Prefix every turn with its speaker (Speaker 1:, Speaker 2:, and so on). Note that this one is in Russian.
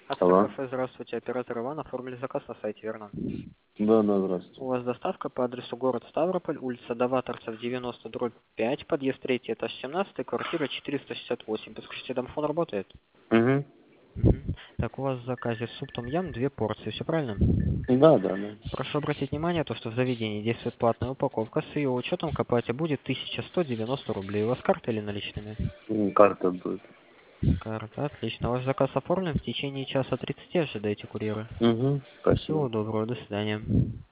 Speaker 1: Алло.
Speaker 2: Кафе, здравствуйте, оператор Иван, оформили заказ на сайте, верно?
Speaker 1: Да, да, здравствуйте.
Speaker 2: У вас доставка по адресу город Ставрополь, улица Даваторцев, 90/5, подъезд 3, этаж 17, квартира 468. Подскажите, домофон работает?
Speaker 1: Угу.
Speaker 2: Мгм. Так, у вас в заказе суп том-ям, 2 порции, все правильно?
Speaker 1: Да, да, да.
Speaker 2: Прошу обратить внимание, то, что в заведении действует платная упаковка, с ее учетом к оплате будет 1190 рублей. У вас карта или наличными?
Speaker 1: Карта будет.
Speaker 2: Карта, отлично. Ваш заказ оформлен, в течение часа 30 ожидаете курьера.
Speaker 1: Угу. Спасибо.
Speaker 2: Всего доброго, до свидания.